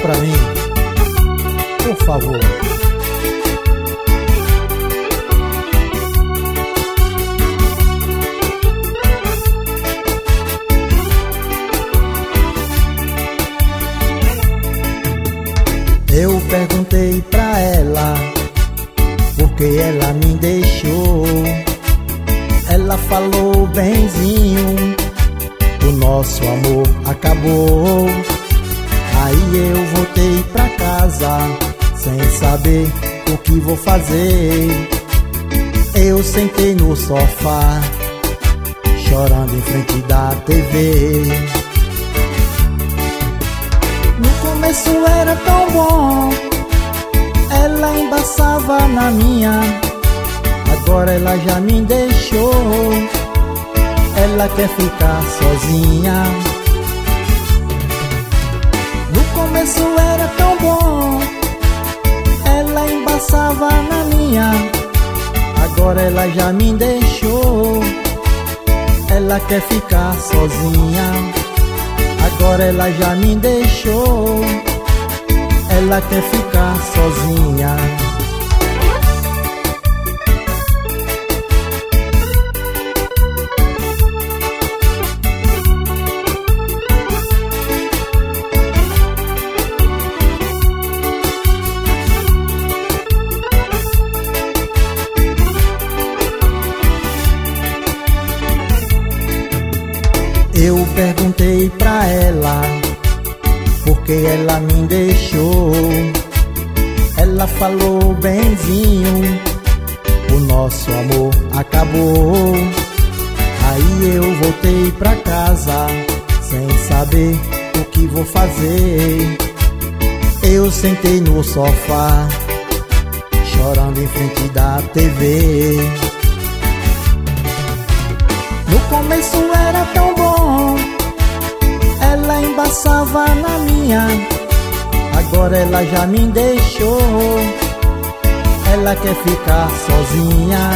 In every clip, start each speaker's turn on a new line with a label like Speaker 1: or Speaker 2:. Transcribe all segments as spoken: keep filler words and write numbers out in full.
Speaker 1: pra mim, por favor. Eu perguntei pra ela porque ela me deixou. Ela falou benzinho, o nosso amor acabou. Aí eu voltei pra casa sem saber o que vou fazer. Eu sentei no sofá, chorando em frente da T V. No começo era tão bom, ela embaçava na minha. Agora ela já me deixou, ela quer ficar sozinha. No começo era tão bom, ela embaçava na minha. Agora ela já me deixou, ela quer ficar sozinha. Agora ela já me deixou, ela quer ficar sozinha. Eu perguntei pra ela porque ela me deixou. Ela falou benzinho, o nosso amor acabou. Aí eu voltei pra casa sem saber o que vou fazer. Eu sentei no sofá, chorando em frente da T V. No começo era tão bom, ela embaçava na minha. Agora ela já me deixou, ela quer ficar sozinha.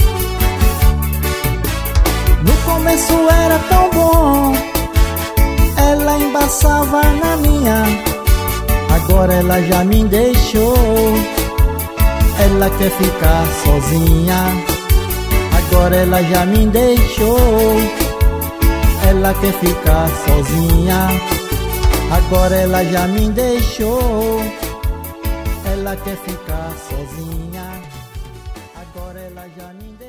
Speaker 1: No começo era tão bom, ela embaçava na minha. Agora ela já me deixou, ela quer ficar sozinha. Agora ela já me deixou, ela quer ficar sozinha. Agora ela já me deixou, ela quer ficar sozinha. Agora ela já me deixou.